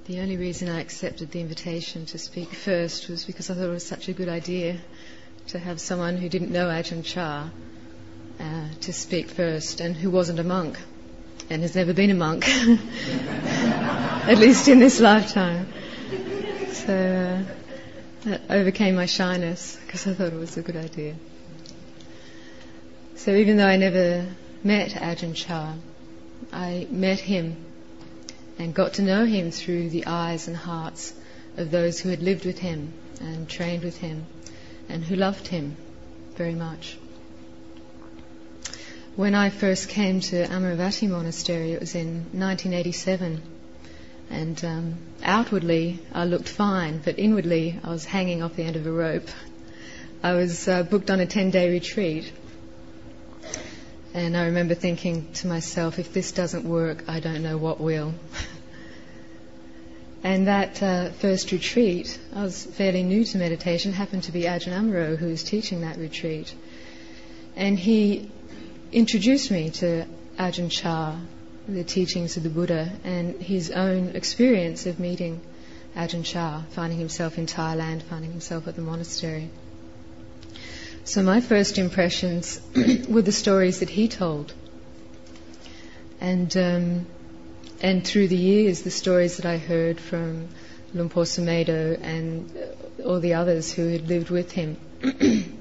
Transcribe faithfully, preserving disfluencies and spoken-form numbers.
The only reason I accepted the invitation to speak first was because I thought it was such a good idea to have someone who didn't know Ajahn Chah uh, to speak first, and who wasn't a monk and has never been a monk, at least in this lifetime. So uh, that overcame my shyness because I thought it was a good idea. So even though I never met Ajahn Chah, I met him and got to know him through the eyes and hearts of those who had lived with him and trained with him and who loved him very much. When I first came to Amaravati Monastery, it was in nineteen eighty-seven, and um, outwardly I looked fine, but inwardly I was hanging off the end of a rope. I was uh, booked on a ten-day retreat, and I remember thinking to myself, if this doesn't work, I don't know what will. And that uh, first retreat, I was fairly new to meditation, happened to be Ajahn Amaro who was teaching that retreat. And he introduced me to Ajahn Chah, the teachings of the Buddha, and his own experience of meeting Ajahn Chah, finding himself in Thailand, finding himself at the monastery. So my first impressions were the stories that he told. And um, and through the years, the stories that I heard from Luang Por Sumedho and all the others who had lived with him